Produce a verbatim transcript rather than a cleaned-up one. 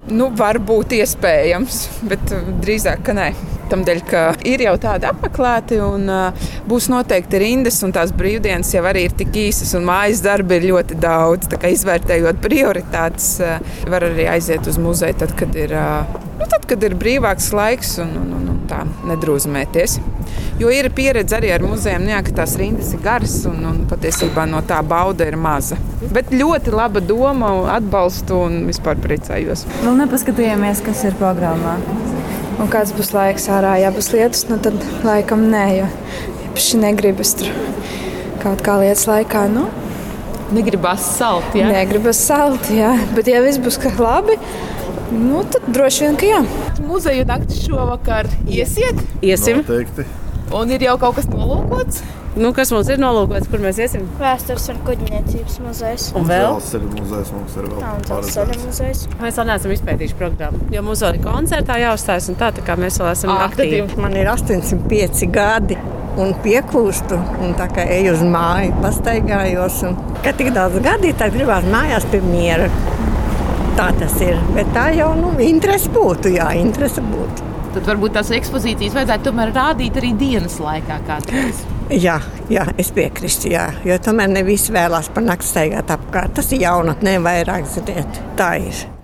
Nu, varbūt iespējams, bet drīzāk, ka nē. Tamdēļ, ka ir jau tādi apmeklēti un uh, būs noteikti rindas, un tās brīvdienas jau arī ir tik īsas, un mājas darbi ir ļoti daudz. Tā kā izvērtējot prioritātes, uh, var arī aiziet uz muzeju, tad, kad ir, uh, nu, tad, kad ir brīvāks laiks un, un, un, un tā nedrūzmēties. Jo ir pieredze arī ar muzejiem, jā, ka tās rindas ir garas un, un patiesībā no tā bauda ir maza. Bet ļoti laba doma, atbalstu un vispār priecājos. Vēl nepaskatījāmies, kas ir programmā. Un kāds būs laiks ārā, ja būs lietus, nu tad laikam nē, jo īpaši negribas tur kaut kā lietas laikā, nu. Negribas salt, jā? Negribas salt, jā, bet ja viss būs kā labi, nu tad droši vien, ka jā. Muzeju nakti šovakar iesiet? Iesim. Noteikti. Un ir jau kaut kas nolūkots? Nu, kas mums ir nolūkots, kur mēs iesim? Vēstures un kuģniecības muzejs. Un vēl? Dzelzceļa muzejs mums ir vēl. Un dzelzceļa muzejs. Mēs vēl neesam izpētījuši programmu, jo mums vēl ir koncertā jāuzstājas un tā, tā kā mēs vēl esam Ah, aktīvi. Man ir astoņdesmit pieci gadi un piekūstu, un tā kā eju uz māju, pastaigājos. Un, kad tik daudz gadi, tad gribās mājās pie miera. Tā tas ir, bet tā jau, nu, interese būtu, jā, interese būtu. Tad varbūt tās ekspozīcijas vajadzētu tomēr rādīt arī dienas laikā kādreiz. Jā, jā, es piekrīstu, jā, jo tomēr ne visi vēlās par nakti staigāt apkārt. Tas ir jaunatnē vairāk, ziniet, tā ir.